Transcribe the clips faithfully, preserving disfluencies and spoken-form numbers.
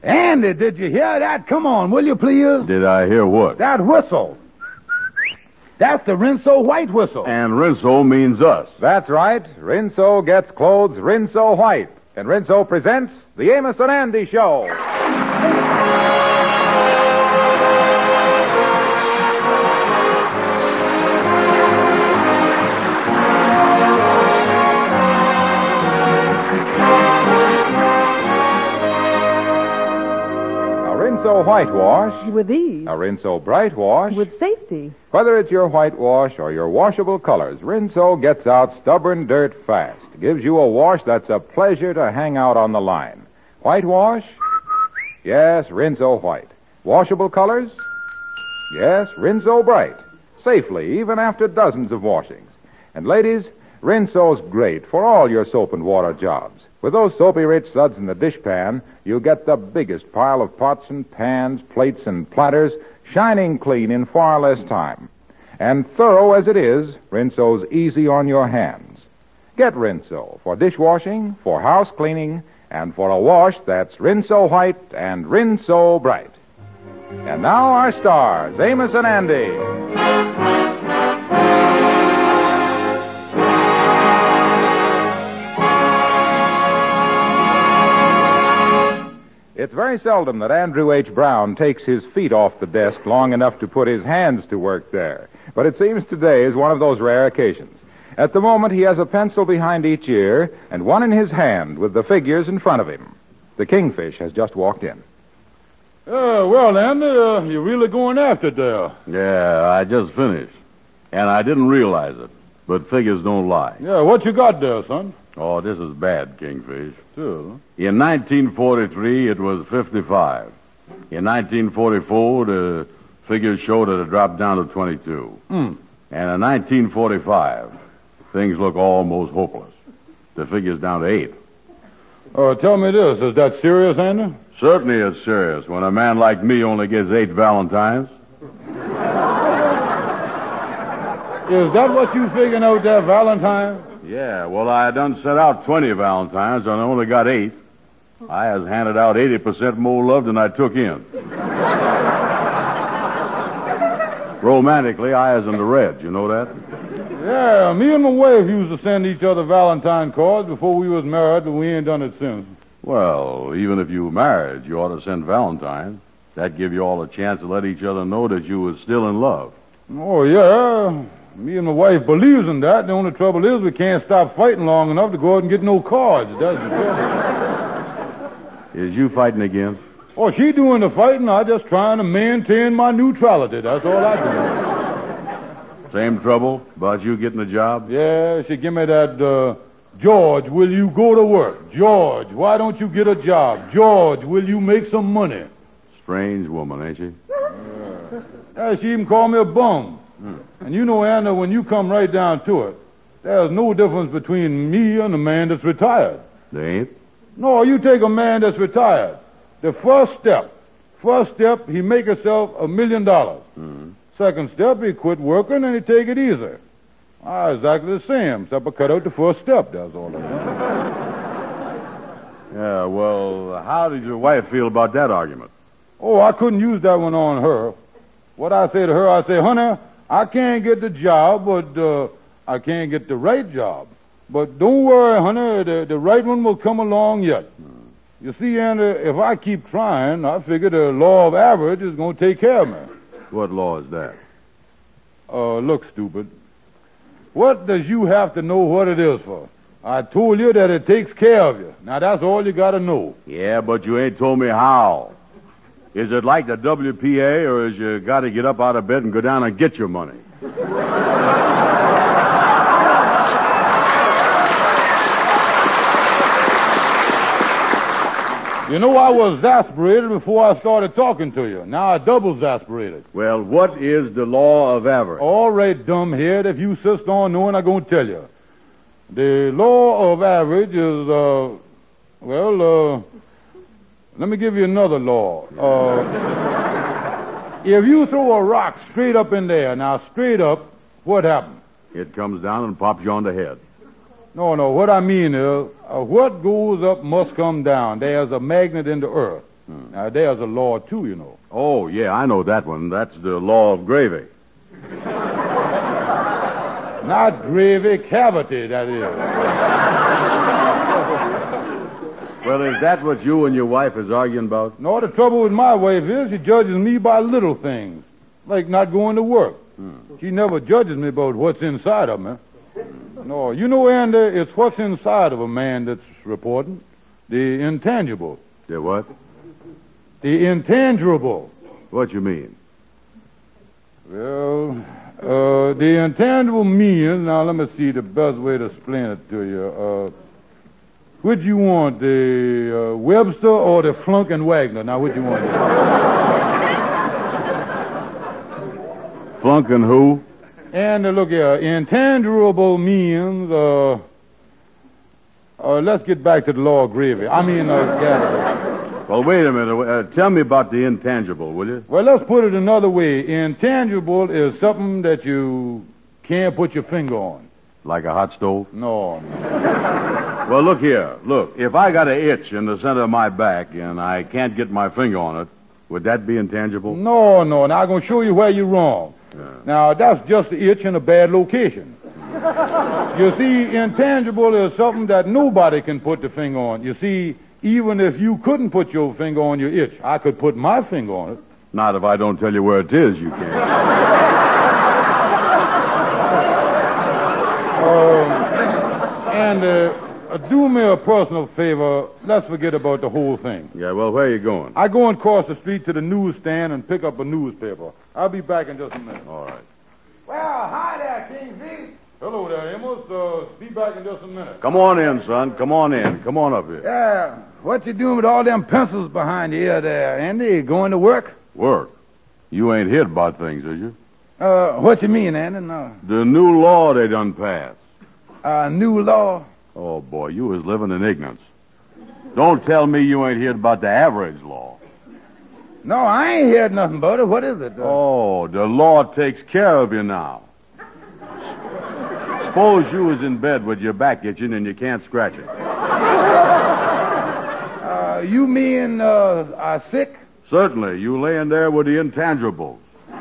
Andy, did you hear that? Come on, will you please? Did I hear what? That whistle. That's the Rinso White whistle. And Rinso means us. That's right. Rinso gets clothes Rinso White. And Rinso presents the Amos and Andy Show. Rinso Whitewash. With ease. A Rinso Bright Wash. With safety. Whether it's your whitewash or your washable colors, Rinso gets out stubborn dirt fast. Gives you a wash that's a pleasure to hang out on the line. Whitewash? Yes, Rinso White. Washable colors? Yes, Rinso Bright. Safely, even after dozens of washings. And ladies, Rinso's great for all your soap and water jobs. With those soapy-rich suds in the dishpan, you get the biggest pile of pots and pans, plates and platters, shining clean in far less time. And thorough as it is, Rinso's easy on your hands. Get Rinso for dishwashing, for house cleaning, and for a wash that's Rinso White and Rinso Bright. And now our stars, Amos and Andy. It's very seldom that Andrew H. Brown takes his feet off the desk long enough to put his hands to work there. But it seems today is one of those rare occasions. At the moment, he has a pencil behind each ear and one in his hand with the figures in front of him. The Kingfish has just walked in. Uh, well, Andy, uh, you're really going after it there. Yeah, I just finished. And I didn't realize it. But figures don't lie. Yeah, what you got there, son? Oh, this is bad, Kingfish. Sure. In nineteen forty-three, it was fifty-five. In nineteen forty-four, the figures showed it had dropped down to twenty-two. Mm. And in nineteen forty-five, things look almost hopeless. The figure's down to eight. Uh, tell me this, is that serious, Andy? Certainly it's serious when a man like me only gets eight Valentines. Is that what you figuring out there, Valentine? Yeah, well, I done set out twenty Valentines, and I only got eight. I has handed out eighty percent more love than I took in. Romantically, I is in the red. You know that? Yeah, me and my wife used to send each other Valentine cards before we was married, but we ain't done it since. Well, even if you married, you ought to send Valentines. That give you all a chance to let each other know that you was still in love. Oh, yeah. Me and my wife believes in that. The only trouble is we can't stop fighting long enough to go out and get no cards. That's the trouble. Is you fighting again? Oh, she doing the fighting. I just trying to maintain my neutrality. That's all I do. Same trouble about you getting a job? Yeah, she give me that, uh, George, will you go to work? George, why don't you get a job? George, will you make some money? Strange woman, ain't she? Yeah. Yeah, she even called me a bum. Hmm. And you know, Anna, when you come right down to it, there's no difference between me and a man that's retired. There ain't? No, you take a man that's retired. The first step, first step, he make himself a million dollars. Mm-hmm. Second step, he quit working and he take it easy. Ah, exactly the same, except I cut out the first step, that's all I know. Yeah, well, how did your wife feel about that argument? Oh, I couldn't use that one on her. What I say to her, I say, honey, I can't get the job, but uh, I can't get the right job. But don't worry, honey, the, the right one will come along yet. Hmm. You see, Andy, if I keep trying, I figure the law of average is going to take care of me. What law is that? Uh, look, stupid. What does you have to know what it is for? I told you that it takes care of you. Now, that's all you got to know. Yeah, but you ain't told me how. Is it like the W P A, or is you got to get up out of bed and go down and get your money? You know, I was exasperated before I started talking to you. Now I double exasperated. Well, what is the law of average? All right, dumbhead, if you insist on knowing, I'm going to tell you. The law of average is, uh, well, uh, let me give you another law. Uh, if you throw a rock straight up in there, now straight up, what happens? It comes down and pops you on the head. No, no, what I mean is, uh, what goes up must come down. There's a magnet in the earth. Hmm. Now, there's a law, too, you know. Oh, yeah, I know that one. That's the law of gravy. Not gravy, cavity, that is. Well, is that what you and your wife is arguing about? No, the trouble with my wife is she judges me by little things, like not going to work. Hmm. She never judges me about what's inside of me. No, you know, Andy, it's what's inside of a man that's important. The intangible. Yeah, what? The intangible. What you mean? Well, uh, the intangible means, now let me see the best way to explain it to you. Uh, which you want, the uh, Webster or the Flunk and Wagner? Now, which you want? Flunk and who? And uh, look here, intangible means, uh, uh, let's get back to the law of gravy. I mean, uh, yeah. Well, wait a minute. Uh, tell me about the intangible, will you? Well, let's put it another way. Intangible is something that you can't put your finger on. Like a hot stove? No, no. Well, look here. Look, if I got an itch in the center of my back and I can't get my finger on it, would that be intangible? No, no. Now, I'm going to show you where you're wrong. Yeah. Now, that's just the itch in a bad location. You see, intangible is something that nobody can put the finger on. You see, even if you couldn't put your finger on your itch, I could put my finger on it. Not if I don't tell you where it is, you can't. um, and uh, do me a personal favor. Let's forget about the whole thing. Yeah, well, where are you going? I go and cross the street to the newsstand and pick up a newspaper. I'll be back in just a minute. All right. Well, hi there, King Pete. Hello there, Amos. Uh, be back in just a minute. Come on in, son. Come on in. Come on up here. Yeah, what you doing with all them pencils behind your ear there, Andy? Going to work? Work? You ain't hid about things, is you? Uh, what you mean, Andy? No. The new law they done passed. Uh, new law? Oh, boy, you was living in ignorance. Don't tell me you ain't heard about the average law. No, I ain't heard nothing about it. What is it? Uh, Oh, the law takes care of you now. Suppose you was in bed with your back itching and you can't scratch it. uh, you mean, uh, uh, sick? Certainly, you laying there with the intangibles.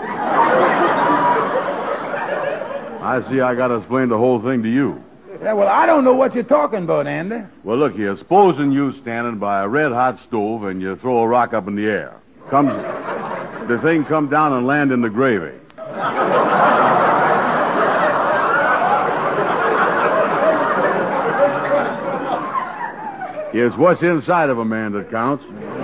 I see I gotta explain the whole thing to you. Yeah, well, I don't know what you're talking about, Andy. Well, look here. Supposing you standing by a red-hot stove and you throw a rock up in the air. Comes, the thing come down and land in the gravy. It's what's inside of a man that counts.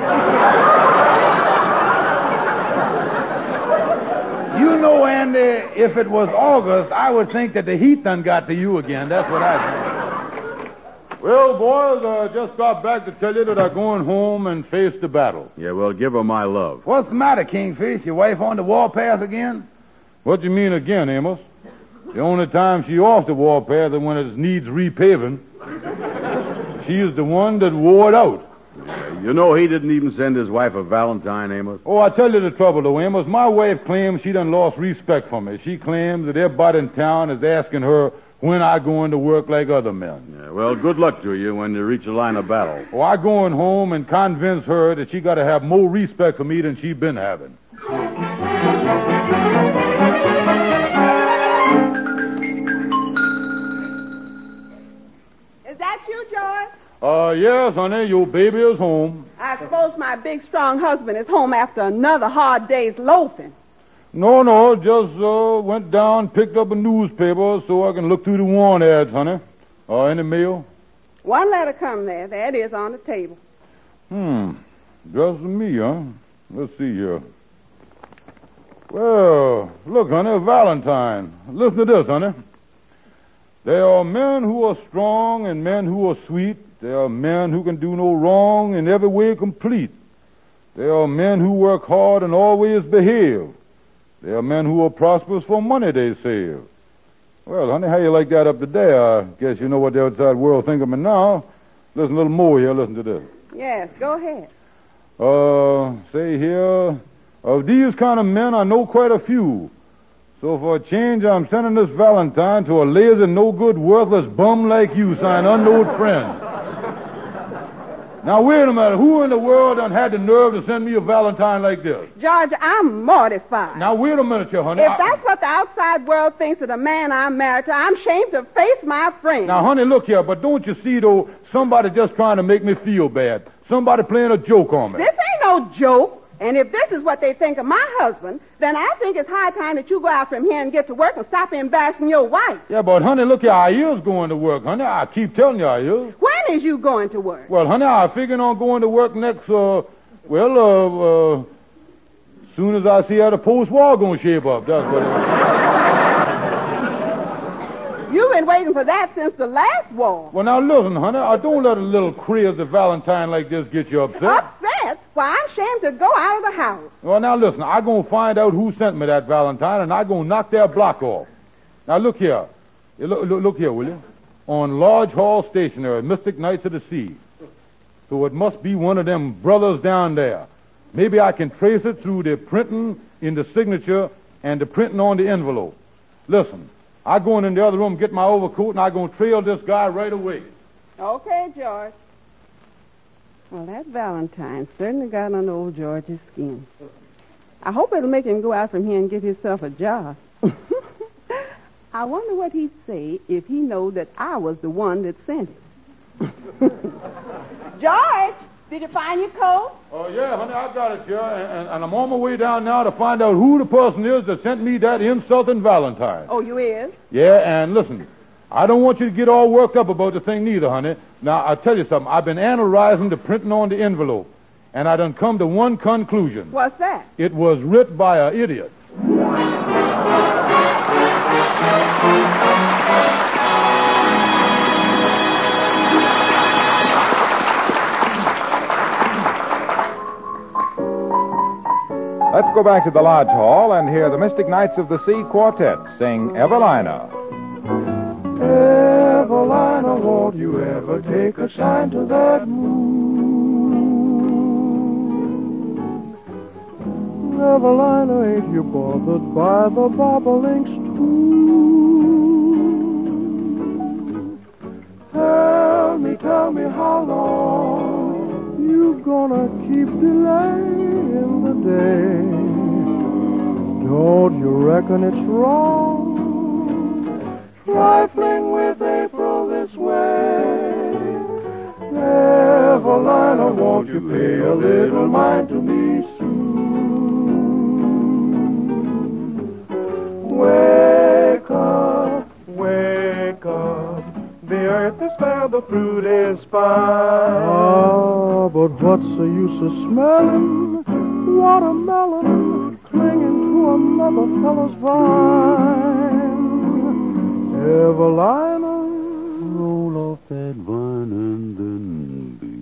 You know, Andy, if it was August, I would think that the heat done got to you again. That's what I think. Well, boys, I just got back to tell you that I'm going home and face the battle. Yeah, well, give her my love. What's the matter, Kingfish? Your wife on the warpath again? What do you mean again, Amos? The only time she off the warpath is when it needs repaving. She is the one that wore it out. You know he didn't even send his wife a Valentine, Amos. Oh, I tell you the trouble, though, Amos. My wife claims she done lost respect for me. She claims that everybody in town is asking her when I go into work like other men. Yeah, well, good luck to you when you reach the line of battle. Oh, I going home and convince her that she got to have more respect for me than she been having. Is that you, George? Uh, yes, honey, your baby is home. I suppose my big, strong husband is home after another hard day's loafing. No, no, just uh, went down, picked up a newspaper so I can look through the want ads, honey. Uh, in the mail? One letter come there. There it is on the table. Hmm, just me, huh? Let's see here. Well, look, honey, Valentine. Listen to this, honey. There are men who are strong and men who are sweet. There are men who can do no wrong and every way complete. There are men who work hard and always behave. There are men who are prosperous for money they save. Well, honey, how you like that up to there? I guess you know what the outside world think of me now. Listen a little more here. Listen to this. Yes, go ahead. Uh, say here, of these kind of men, I know quite a few. So for a change, I'm sending this Valentine to a lazy, no-good, worthless bum like you, signed unknown friend. Now, wait a minute. Who in the world done had the nerve to send me a Valentine like this? George, I'm mortified. Now, wait a minute, here, honey. If I- that's what the outside world thinks of the man I'm married to, I'm ashamed to face my friends. Now, honey, look here. But don't you see, though, somebody just trying to make me feel bad. Somebody playing a joke on me. This ain't no joke. And if this is what they think of my husband, then I think it's high time that you go out from here and get to work and stop embarrassing your wife. Yeah, but, honey, look here. I is going to work, honey. I keep telling you I is. When is you going to work? Well, honey, I figuring on going to work next, uh, well, uh, uh, soon as I see how the post-war gonna shape up. That's what it is. You've been waiting for that since the last war. Well, now, listen, honey, I don't let a little crazy Valentine like this get you upset. Upset? Why, I'm ashamed to go out of the house. Well, now, listen, I'm going to find out who sent me that Valentine, and I'm going to knock their block off. Now, look here. Look, look, look here, will you? On Lodge Hall Stationery, Mystic Knights of the Sea. So it must be one of them brothers down there. Maybe I can trace it through the printing in the signature and the printing on the envelope. Listen, I go in the other room, get my overcoat, and I'm going to trail this guy right away. Okay, George. Well, that Valentine certainly got under old George's skin. I hope it'll make him go out from here and get himself a job. I wonder what he'd say if he knowed that I was the one that sent it. George, did you find your coat? Oh, yeah, honey, I got it here, and, and I'm on my way down now to find out who the person is that sent me that insulting Valentine. Oh, you is? Yeah, and listen, I don't want you to get all worked up about the thing neither, honey. Now, I'll tell you something. I've been analyzing the printing on the envelope, and I done come to one conclusion. What's that? It was writ by an idiot. Let's go back to the Lodge Hall and hear the Mystic Knights of the Sea Quartet sing Evelina. Evelina, won't you ever take a shine to that moon? Evelina, ain't you bothered by the bobolinks too? Tell me, tell me how long you gonna keep delaying the day? Don't you reckon it's wrong trifling with April this way? Evelina, won't you pay a little mind to me soon? Wake up, wake up, the earth is fair, the fruit is fine. Ah, but what's the use of smelling watermelon clinging to another fellow's vine? Evelina, Roll off that vine and then be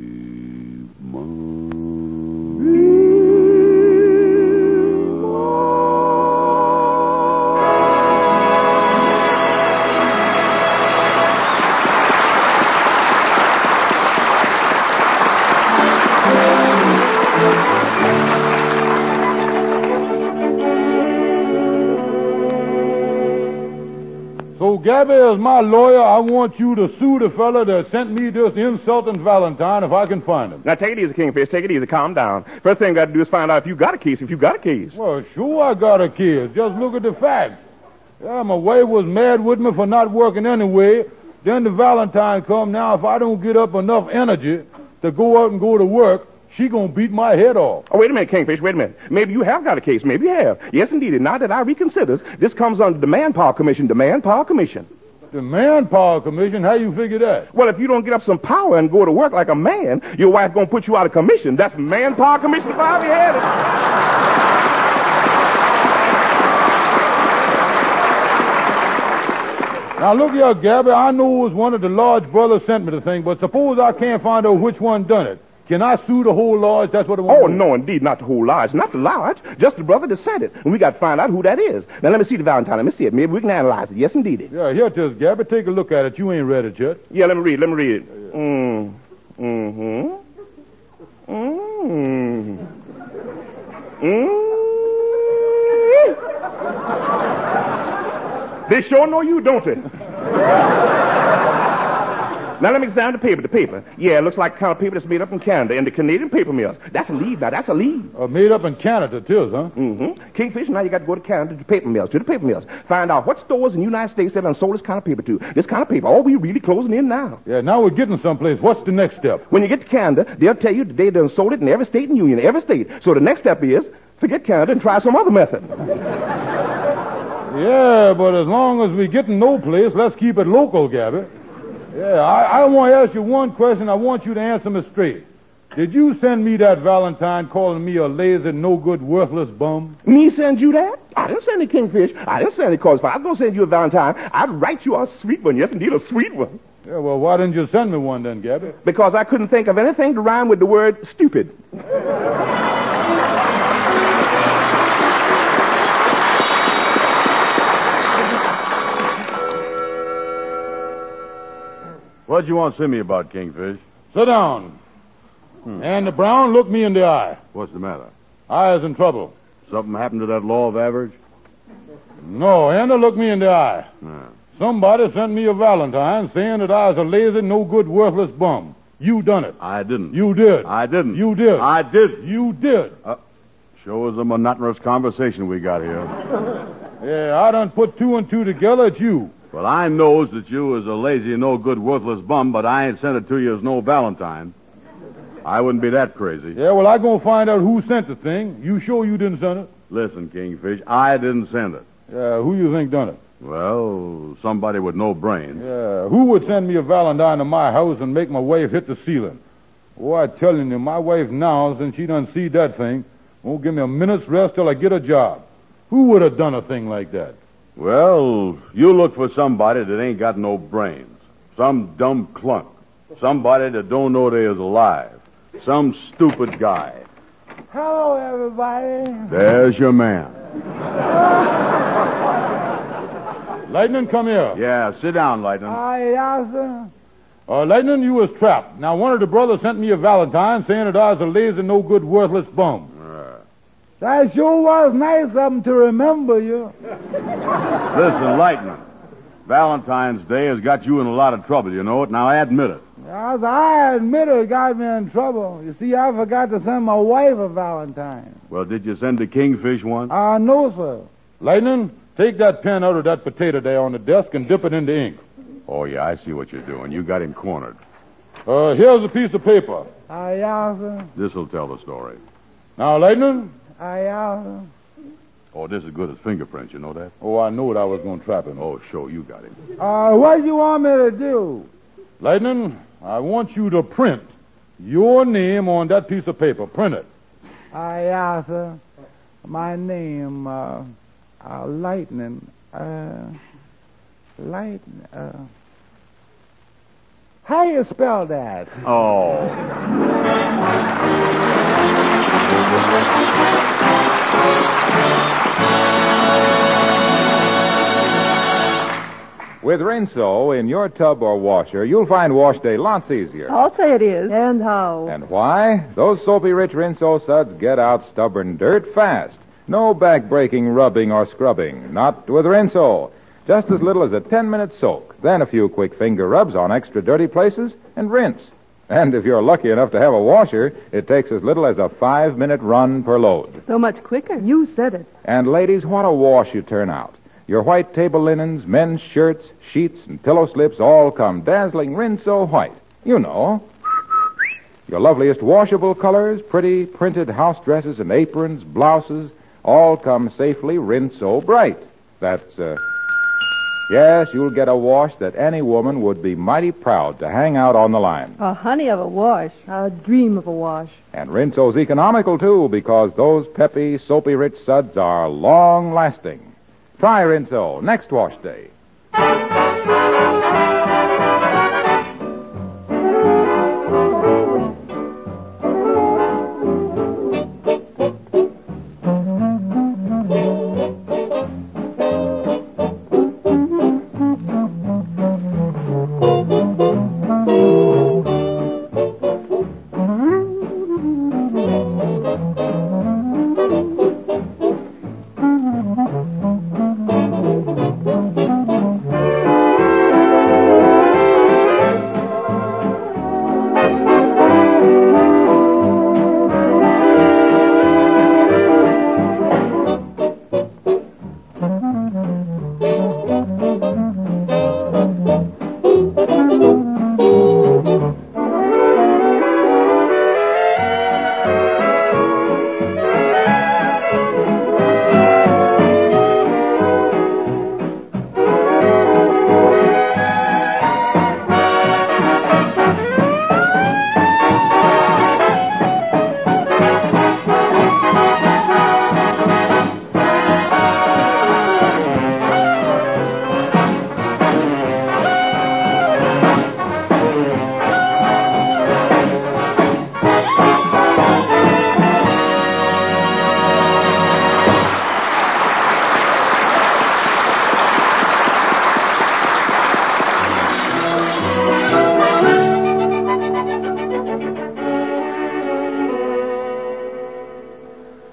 mine. be So, Gabby, as my lawyer, I want you to sue the fella that sent me this insulting Valentine if I can find him. Now, take it easy, Kingfish. Take it easy. Calm down. First thing you got to do is find out if you got a case. If you got a case. Well, sure I got a kid. Just look at the facts. Yeah, my wife was mad with me for not working anyway. Then the Valentine come. Now, if I don't get up enough energy to go out and go to work, she gonna beat my head off. Oh, wait a minute, Kingfish. Wait a minute. Maybe you have got a case. Maybe you have. Yes, indeed. And now that I reconsider, this comes under the Manpower Commission. The Manpower Commission. The Manpower Commission? How you figure that? Well, if you don't get up some power and go to work like a man, your wife gonna put you out of commission. That's Manpower Commission if I ever had it. Now, look here, Gabby. I know it was one of the Lodge brothers sent me the thing, but suppose I can't find out which one done it. Can I sue the whole lodge? That's what I want Oh, to do. no, indeed, not the whole lodge. Not the lodge. Just the brother that sent it. And we got to find out who that is. Now, let me see the Valentine. Let me see it. Maybe we can analyze it. Yes, indeed. Yeah, here it is, Gabby. Take a look at it. You ain't read it yet. Yeah, let me read. Let me read it. Mm. Mm-hmm. Mm. Mm. They sure know you, don't they? Now let me examine the paper. The paper. Yeah, it looks like the kind of paper that's made up in Canada in the Canadian paper mills. That's a lead now. That's a lead. Uh, made up in Canada, too, huh? Mm-hmm. Kingfish, now you got to go to Canada to the paper mills, to the paper mills. Find out what stores in the United States that done sold this kind of paper to. This kind of paper. Oh, we really closing in now. Yeah, now we're getting someplace. What's the next step? When you get to Canada, they'll tell you that they done sold it in every state in the Union, every state. So the next step is forget Canada and try some other method. Yeah, but as long as we getting no place, let's keep it local, Gabby. Yeah, I, I want to ask you one question. I want you to answer me straight. Did you send me that Valentine calling me a lazy, no-good, worthless bum? Me send you that? I didn't send any Kingfish. I didn't send any correspondence. I was going to send you a Valentine. I'd write you a sweet one. Yes, indeed, a sweet one. Yeah, well, why didn't you send me one then, Gabby? Because I couldn't think of anything to rhyme with the word stupid. What'd you want to see me about, Kingfish? Sit down. Hmm. Andy Brown, look me in the eye. What's the matter? I is in trouble. Something happened to that law of average? No, Andy, look me in the eye. Yeah. Somebody sent me a Valentine saying that I was a lazy, no-good, worthless bum. You done it. I didn't. You did. I didn't. You did. I did. You did. Uh, shows a monotonous conversation we got here. Yeah, I done put two and two together. It's you. Well, I knows that you is a lazy, no-good, worthless bum, but I ain't sent it to you as no Valentine. I wouldn't be that crazy. Yeah, well, I gonna find out who sent the thing. You sure you didn't send it? Listen, Kingfish, I didn't send it. Yeah, who you think done it? Well, somebody with no brains. Yeah, who would send me a Valentine to my house and make my wife hit the ceiling? Oh, I telling you, my wife now, since she done see that thing, won't give me a minute's rest till I get a job. Who would have done a thing like that? Well, you look for somebody that ain't got no brains. Some dumb clunk. Somebody that don't know they is alive. Some stupid guy. Hello, everybody. There's your man. Lightning, come here. Yeah, sit down, Lightning. Aye, yes, sir. Uh, Lightning, you was trapped. Now, one of the brothers sent me a Valentine saying that I was a lazy, no-good, worthless bum. That sure was nice of them to remember you. Listen, Lightning. Valentine's Day has got you in a lot of trouble, you know it. Now, admit it. Yes, I admit it got me in trouble. You see, I forgot to send my wife a Valentine. Well, did you send the Kingfish one? Ah, uh, no, sir. Lightning, take that pen out of that potato there on the desk and dip it into ink. Oh, yeah, I see what you're doing. You got him cornered. Uh, here's a piece of paper. Ah, uh, yes, sir. This'll tell the story. Now, Lightning. Ah, uh, yes, sir. Oh, this is good as fingerprints, you know that? Oh, I knew it. I was going to trap him. Oh, sure, you got him. Uh, what do you want me to do? Lightning, I want you to print your name on that piece of paper. Print it. Ah, uh, yes, sir. My name, uh, uh Lightning, uh, Lightning, uh... How you spell that? Oh. With Rinso in your tub or washer, you'll find wash day lots easier. I'll say it is. And how? And why? Those soapy-rich Rinso suds get out stubborn dirt fast. No back-breaking rubbing or scrubbing. Not with Rinso. Just as little as a ten-minute soak. Then a few quick finger rubs on extra dirty places and rinse. And if you're lucky enough to have a washer, it takes as little as a five-minute run per load. So much quicker. You said it. And ladies, what a wash you turn out. Your white table linens, men's shirts, sheets, and pillow slips all come dazzling Rinso white. You know. Your loveliest washable colors, pretty printed house dresses and aprons, blouses, all come safely Rinso bright. That's, uh... Yes, you'll get a wash that any woman would be mighty proud to hang out on the line. A honey of a wash. A dream of a wash. And Rinso's economical, too, because those peppy, soapy-rich suds are long-lasting. Try Rinso next wash day.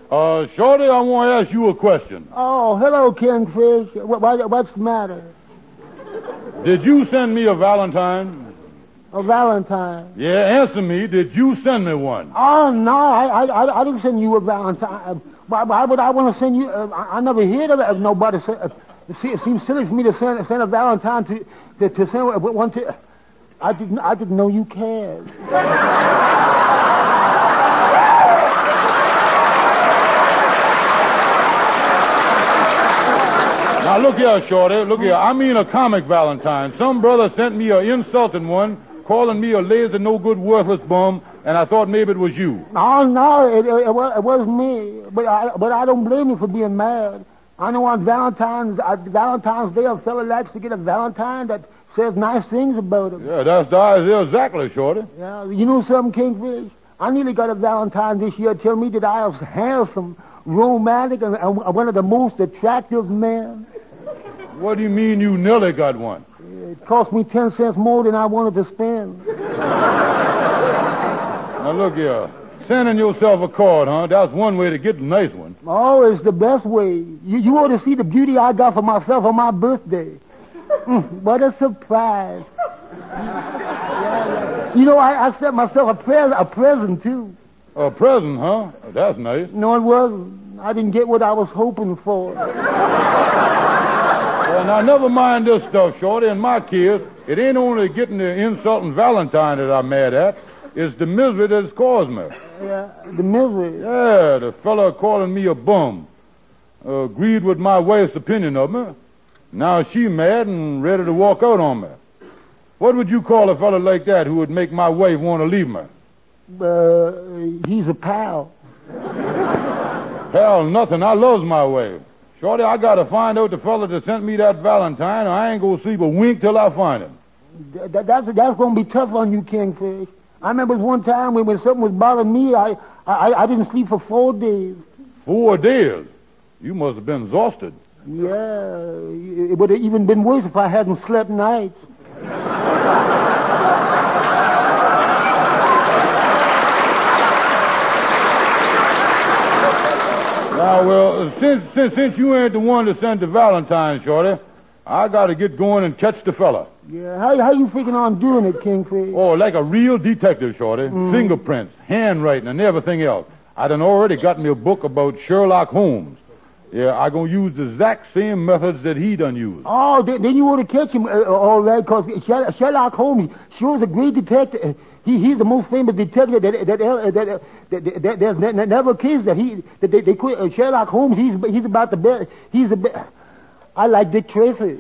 Uh, Shorty, I want to ask you a question. Oh, hello, Kingfish. What, what, what's the matter? Did you send me a Valentine? A Valentine? Yeah, answer me. Did you send me one? Oh, no, I I, I didn't send you a Valentine. Why, why would I want to send you? Uh, I, I never heard of, of nobody. Send, uh, it seems silly for me to send, send a Valentine to to, to send one to. I didn't I didn't know you cared. Now look here, Shorty. Look here. I mean a comic Valentine. Some brother sent me an insulting one, calling me a lazy, no good, worthless bum, and I thought maybe it was you. Oh no, it, it, it, was, it was me. But I but I don't blame you for being mad. I know on Valentine's uh, Valentine's Day, a fella likes to get a Valentine that says nice things about him. Yeah, that's the idea exactly, Shorty. Yeah, you know something, Kingfish? I nearly got a Valentine this year tell me that I was handsome, romantic, and, and one of the most attractive men. What do you mean you nearly got one? It cost me ten cents more than I wanted to spend. Now look here. Sending yourself a card, huh? That's one way to get a nice one. Oh, it's the best way. You, you ought to see the beauty I got for myself on my birthday. Mm, what a surprise. Yeah, yeah. You know, I, I sent myself a, pres- a present, too. A present, huh? That's nice. No, it wasn't. I didn't get what I was hoping for. Well, now, never mind this stuff, Shorty. In my case, it ain't only getting the insulting Valentine that I'm mad at. It's the misery that it's caused me. Yeah, the misery. Yeah, the fella calling me a bum. Uh, agreed with my wife's opinion of me. Now she mad and ready to walk out on me. What would you call a fella like that who would make my wife want to leave me? Uh, he's a pal. Pal, nothing. I loves my wife. Shorty, I gotta find out the fella that sent me that Valentine, or I ain't gonna sleep a wink till I find him. Th- that's that's gonna be tough on you, Kingfish. I remember one time when, when something was bothering me, I, I I didn't sleep for four days. Four days? You must have been exhausted. Yeah, it would have even been worse if I hadn't slept nights. Now, well, since, since since you ain't the one to send the Valentine, Shorty, I got to get going and catch the fella. Yeah, how how you figuring on doing it, Kingfish? Oh, like a real detective, Shorty. Mm. Fingerprints, handwriting, and everything else. I done already got me a book about Sherlock Holmes. Yeah, I gonna use the exact same methods that he done used. Oh, then, then you want to catch him, uh, all right? Because Sherlock Holmes sure is a great detective. He he's the most famous detective that that that, that, that, that there's never a case that he that they, they quit. Uh, Sherlock Holmes, he's he's about the best. He's the best. I like Dick Tracy.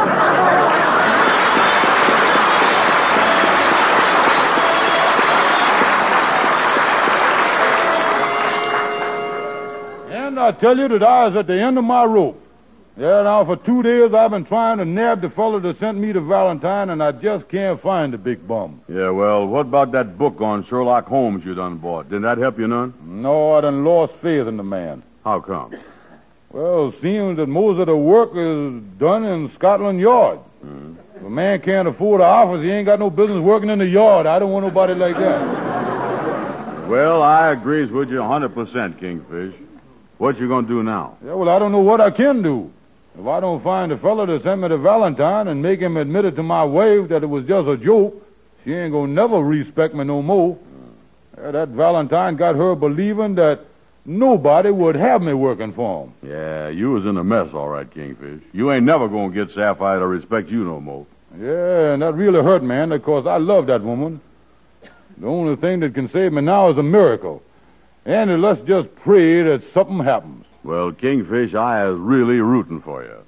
And I tell you that I was at the end of my rope. Yeah, now for two days I've been trying to nab the fellow that sent me the Valentine, and I just can't find the big bum. Yeah, well, what about that book on Sherlock Holmes you done bought? Didn't that help you none? No, I done lost faith in the man. How come? Well, it seems that most of the work is done in Scotland Yard. Mm. If a man can't afford an office, he ain't got no business working in the yard. I don't want nobody like that. Well, I agrees with you one hundred percent, Kingfish. What you gonna do now? Yeah, well, I don't know what I can do. If I don't find the fellow that sent me the Valentine and make him admit it to my wife that it was just a joke, she ain't gonna never respect me no more. Yeah, that Valentine got her believing that nobody would have me working for him. Yeah, you was in a mess, all right, Kingfish. You ain't never gonna get Sapphire to respect you no more. Yeah, and that really hurt, man, because I love that woman. The only thing that can save me now is a miracle. And let's just pray that something happens. Well, Kingfish, I is really rooting for you.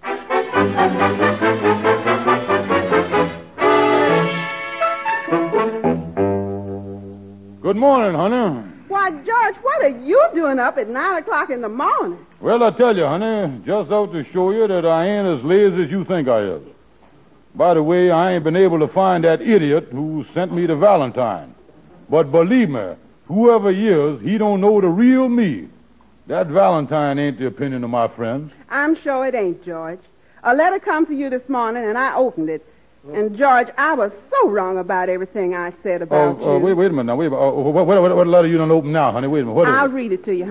Good morning, honey. Why, George, what are you doing up at nine o'clock in the morning? Well, I tell you, honey, just out to show you that I ain't as lazy as you think I is. By the way, I ain't been able to find that idiot who sent me the Valentine. But believe me, whoever he is, he don't know the real me. That Valentine ain't the opinion of my friends. I'm sure it ain't, George. A letter come for you this morning, and I opened it. And, George, I was so wrong about everything I said about oh, you. Oh, wait, wait a minute now. Wait a minute. Oh, what, what, what letter you done open now, honey? Wait a minute. What is I'll it? read it to you, honey.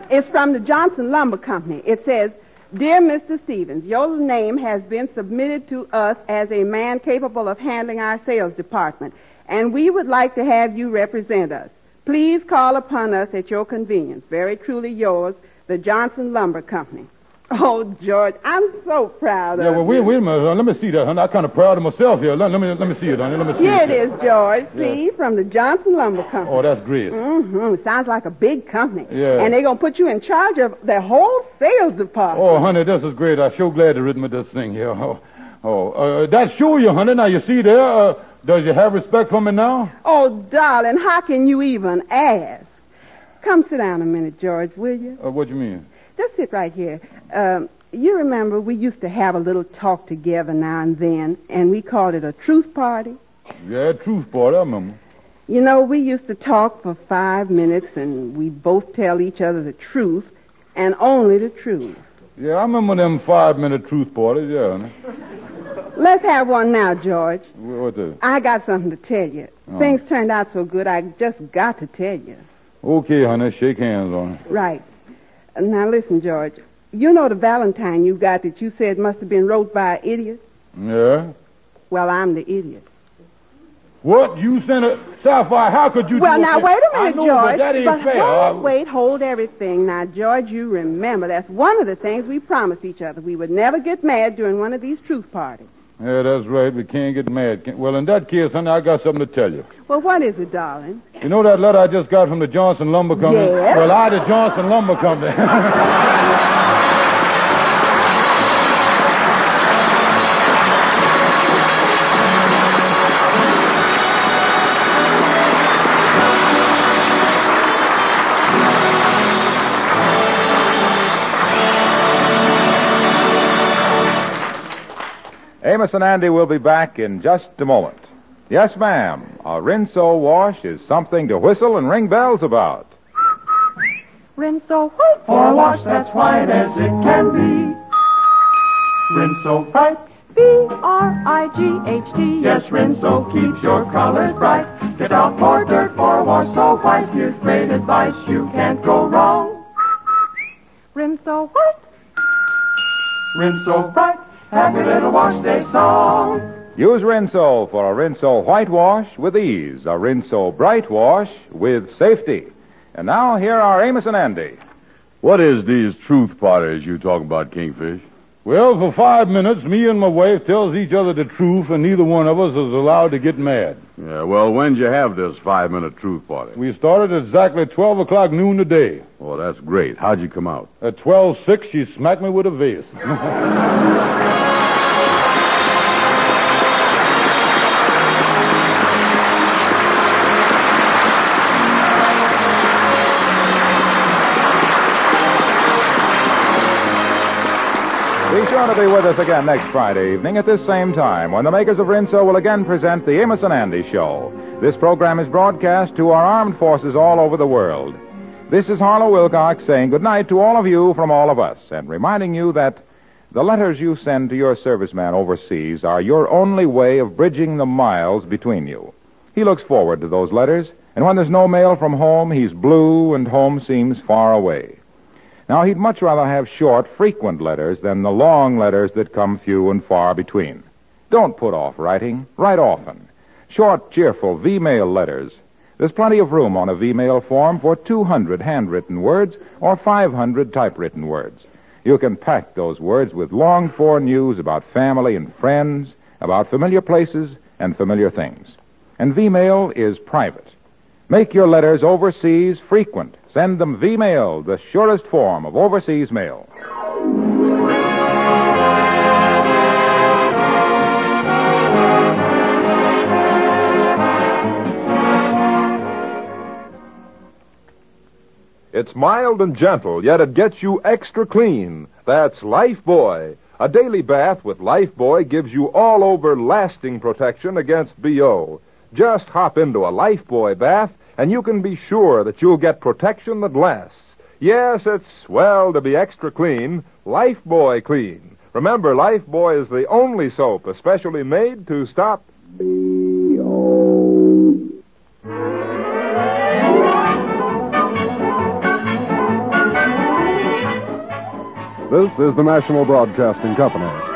It's from the Johnson Lumber Company. It says, Dear Mister Stevens, your name has been submitted to us as a man capable of handling our sales department, and we would like to have you represent us. Please call upon us at your convenience. Very truly yours, the Johnson Lumber Company. Oh, George, I'm so proud Yeah, Uh, of well, you. wait, wait a minute. Uh, let me see that, honey. I'm kind of proud of myself here. Let, let me let me see it, honey. Let me see Here it it. is, George. See, from the Johnson Lumber Company. Oh, that's great. Mm-hmm. Sounds like a big company. Yeah. And they're going to put you in charge of their whole sales department. Oh, honey, this is great. I'm sure glad to rid me of this thing here. Oh, oh uh, that show you, honey. Now, you see there, uh, does you have respect for me now? Oh, darling, how can you even ask? Come sit down a minute, George, will you? Uh, what do you mean? Just sit right here. Um, you remember we used to have a little talk together now and then, and we called it a truth party? Yeah, truth, boy, I remember. You know, we used to talk for five minutes, and we'd both tell each other the truth, and only the truth. Yeah, I remember them five-minute truth parties, yeah, honey. Let's have one now, George. What's that? I got something to tell you. Oh. Things turned out so good, I just got to tell you. Okay, honey, shake hands on it. Right. Now, listen, George. You know the Valentine you got that you said must have been wrote by an idiot? Yeah? Well, I'm the idiot. What? You sent a... Sapphire, how could you Well, do now, that? wait a I minute, know, George. but that ain't but fair. Hold, I- wait, hold everything. Now, George, you remember, that's one of the things we promised each other. We would never get mad during one of these truth parties. Yeah, that's right. We can't get mad. Can't- Well, in that case, honey, I got something to tell you. Well, what is it, darling? You know that letter I just got from the Johnson Lumber Company? Yes. Well, I, the Johnson Lumber Company. Amos and Andy will be back in just a moment. Yes, ma'am. A Rinso wash is something to whistle and ring bells about. Rinso white For a wash that's white as it can be. Rinso bright. B R I G H T. Yes, Rinso keeps your colors bright. Get out more dirt for a wash so white. Here's great advice, you can't go wrong. Rinso white. Rinso bright. Happy little wash day song. Use Rinso for a Rinso white wash with ease, a Rinso bright wash with safety. And now here are Amos and Andy. What is these truth parties you talk about, Kingfish? Well, for five minutes, me and my wife tells each other the truth, and neither one of us is allowed to get mad. Yeah, well, when'd you have this five-minute truth party? We started at exactly twelve o'clock noon today. Oh, that's great. How'd you come out? At twelve six, she smacked me with a vase. Be sure to be with us again next Friday evening at this same time when the makers of Rinso will again present the Amos and Andy Show. This program is broadcast to our armed forces all over the world. This is Harlow Wilcox saying goodnight to all of you from all of us and reminding you that the letters you send to your serviceman overseas are your only way of bridging the miles between you. He looks forward to those letters, and when there's no mail from home, he's blue and home seems far away. Now, he'd much rather have short, frequent letters than the long letters that come few and far between. Don't put off writing. Write often. Short, cheerful V-mail letters. There's plenty of room on a V-mail form for two hundred handwritten words or five hundred typewritten words. You can pack those words with longed-for news about family and friends, about familiar places and familiar things. And V-mail is private. Make your letters overseas frequent. Send them V-mail, the surest form of overseas mail. It's mild and gentle, yet it gets you extra clean. That's Lifebuoy. A daily bath with Lifebuoy gives you all-over lasting protection against B O. Just hop into a Lifebuoy bath, and you can be sure that you'll get protection that lasts. Yes, it's, well, to be extra clean, Lifebuoy clean. Remember, Lifebuoy is the only soap especially made to stop B O This is the National Broadcasting Company.